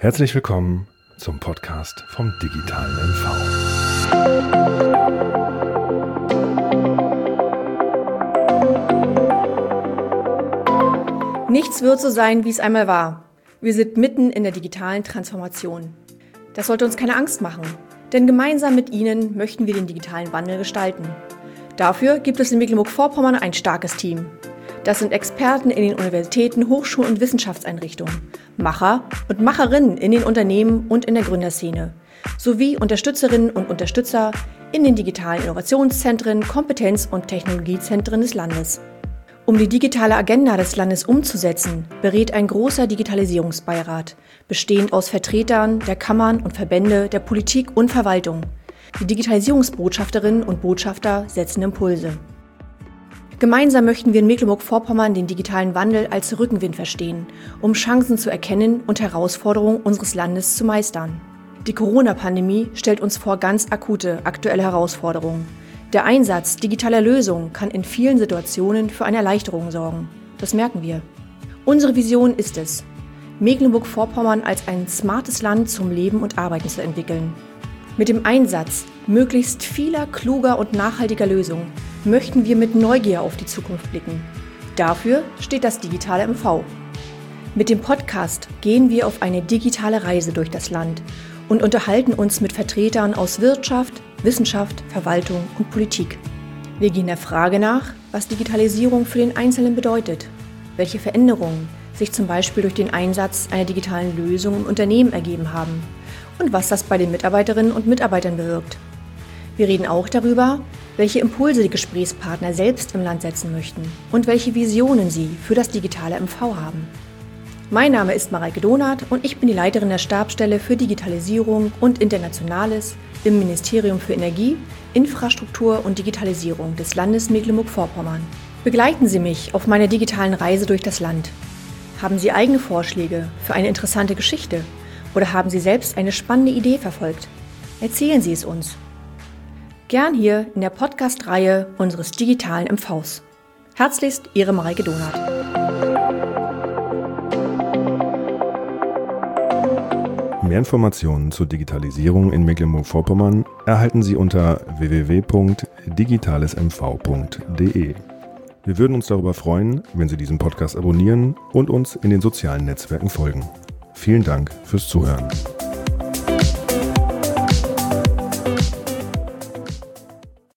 Herzlich willkommen zum Podcast vom digitalen MV. Nichts wird so sein, wie es einmal war. Wir sind mitten in der digitalen Transformation. Das sollte uns keine Angst machen, denn gemeinsam mit Ihnen möchten wir den digitalen Wandel gestalten. Dafür gibt es in Mecklenburg-Vorpommern ein starkes Team. Das sind Experten in den Universitäten, Hochschulen und Wissenschaftseinrichtungen, Macher und Macherinnen in den Unternehmen und in der Gründerszene, sowie Unterstützerinnen und Unterstützer in den digitalen Innovationszentren, Kompetenz- und Technologiezentren des Landes. Um die digitale Agenda des Landes umzusetzen, berät ein großer Digitalisierungsbeirat, bestehend aus Vertretern der Kammern und Verbände der Politik und Verwaltung. Die Digitalisierungsbotschafterinnen und Botschafter setzen Impulse. Gemeinsam möchten wir in Mecklenburg-Vorpommern den digitalen Wandel als Rückenwind verstehen, um Chancen zu erkennen und Herausforderungen unseres Landes zu meistern. Die Corona-Pandemie stellt uns vor ganz akute, aktuelle Herausforderungen. Der Einsatz digitaler Lösungen kann in vielen Situationen für eine Erleichterung sorgen. Das merken wir. Unsere Vision ist es, Mecklenburg-Vorpommern als ein smartes Land zum Leben und Arbeiten zu entwickeln. Mit dem Einsatz möglichst vieler kluger und nachhaltiger Lösungen möchten wir mit Neugier auf die Zukunft blicken. Dafür steht das digitale MV. Mit dem Podcast gehen wir auf eine digitale Reise durch das Land und unterhalten uns mit Vertretern aus Wirtschaft, Wissenschaft, Verwaltung und Politik. Wir gehen der Frage nach, was Digitalisierung für den Einzelnen bedeutet, welche Veränderungen sich zum Beispiel durch den Einsatz einer digitalen Lösung im Unternehmen ergeben haben und was das bei den Mitarbeiterinnen und Mitarbeitern bewirkt. Wir reden auch darüber, welche Impulse die Gesprächspartner selbst im Land setzen möchten und welche Visionen sie für das digitale MV haben. Mein Name ist Mareike Donath und ich bin die Leiterin der Stabsstelle für Digitalisierung und Internationales im Ministerium für Energie, Infrastruktur und Digitalisierung des Landes Mecklenburg-Vorpommern. Begleiten Sie mich auf meiner digitalen Reise durch das Land. Haben Sie eigene Vorschläge für eine interessante Geschichte oder haben Sie selbst eine spannende Idee verfolgt? Erzählen Sie es uns. Gern hier in der Podcast-Reihe unseres digitalen MVs. Herzlichst, Ihre Mareike Donath. Mehr Informationen zur Digitalisierung in Mecklenburg-Vorpommern erhalten Sie unter www.digitalesmv.de. Wir würden uns darüber freuen, wenn Sie diesen Podcast abonnieren und uns in den sozialen Netzwerken folgen. Vielen Dank fürs Zuhören.